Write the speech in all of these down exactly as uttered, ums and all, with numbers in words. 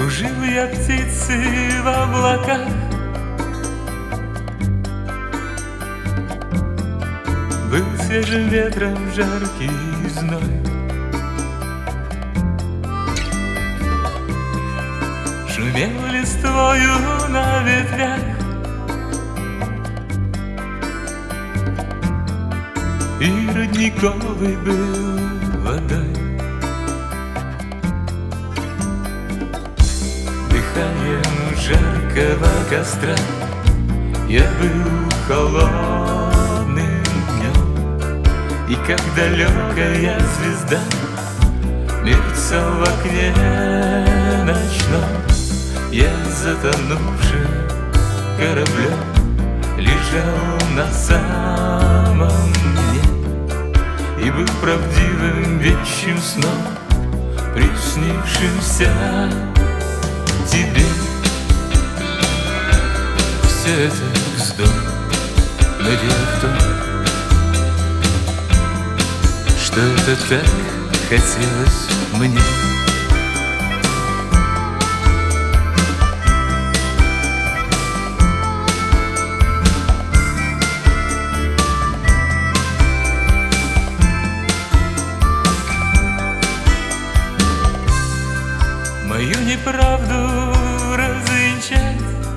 Кружил я птицы в облаках, был свежим ветром жаркий зной. Шумел листвою на ветвях, и родниковый был водой. Дыханием жаркого костра я был холодным днем, и как далекая звезда мерцал в окне ночном, я затонувшим кораблем лежал на самом дне и был правдивым вещим сном, приснившимся тебе. Все это вздох, но дело в том, что это так хотелось мне. Мою неправду развенчать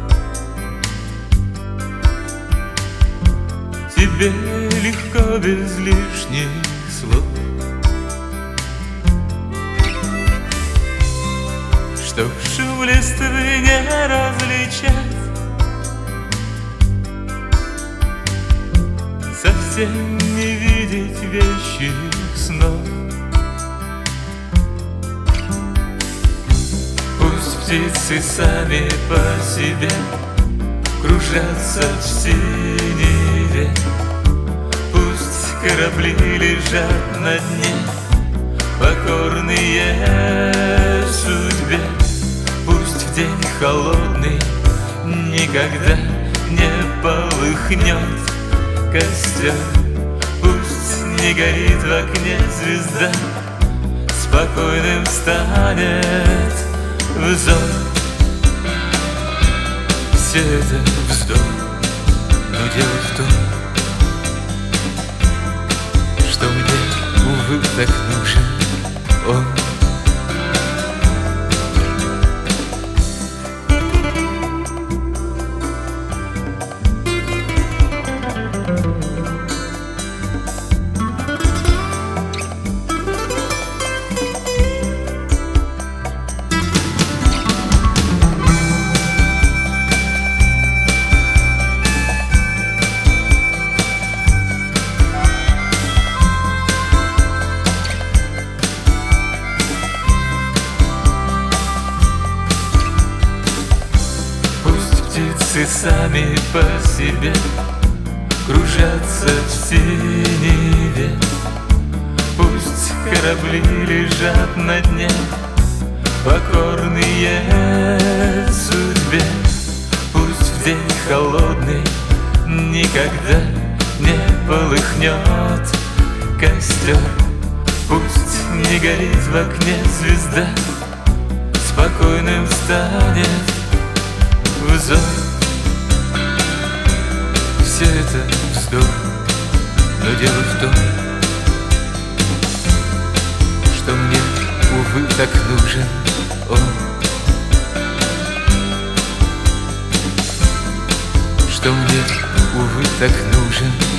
тебе легко без лишних слов, чтоб шум листвы не различать, совсем не видеть вещих снов. Птицы сами по себе кружатся в синеве, пусть корабли лежат на дне, покорные судьбе. Пусть в день холодный никогда не полыхнет костер, пусть не горит в окне звезда, спокойным станет взор. Все это вздох, но дело в том, что мне, увы, так нужен он. Птицы сами по себе кружатся в синеве, пусть корабли лежат на дне, покорные судьбе. Пусть в день холодный никогда не полыхнет костер, пусть не горит в окне звезда, спокойным станет взор. Все это вздох, но дело в том, что мне, увы, так нужен он, что мне, увы, так нужен